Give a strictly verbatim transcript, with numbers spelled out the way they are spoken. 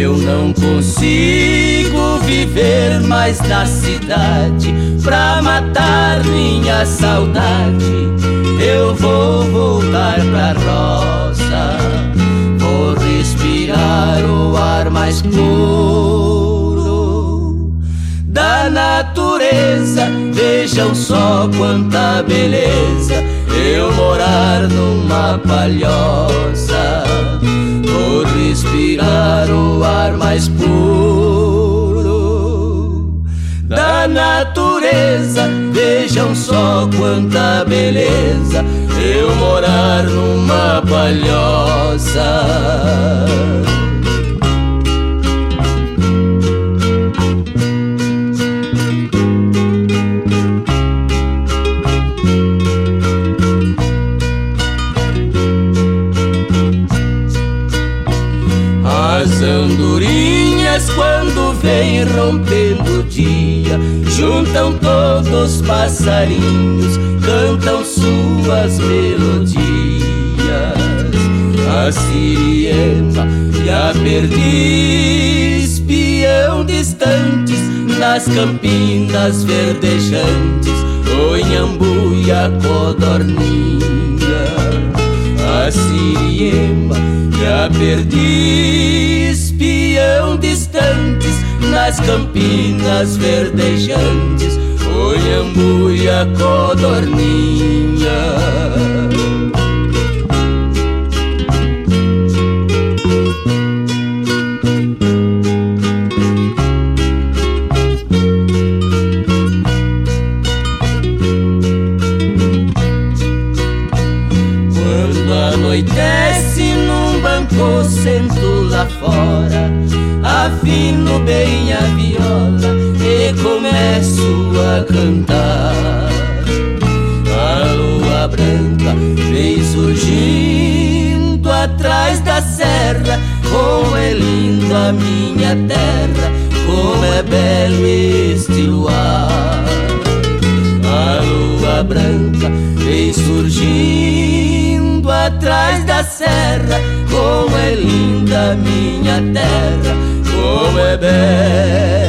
Eu não consigo viver mais na cidade pra matar minha saudade. Eu vou voltar pra roça, vou respirar o ar mais puro da natureza. Vejam só quanta beleza, eu morar numa palhoça, vou respirar o ar mais puro da natureza. Vejam só quanta beleza, eu morar numa palhoça. As andorinhas, quando vem rompendo o dia, juntam todos os passarinhos, cantam suas melodias. A siriema e a perdiz piam distantes nas campinas verdejantes, o inhambu e a codorninha. A siriema e a perdiz piam distantes nas campinas verdejantes, o inhambu e a codorninha. Anoitece num banco, sento lá fora, afino bem a viola e começo a cantar. A lua branca vem surgindo atrás da serra, como é linda a minha terra, como é belo este luar. A lua branca vem surgindo atrás da serra, como é linda a minha terra, como é bela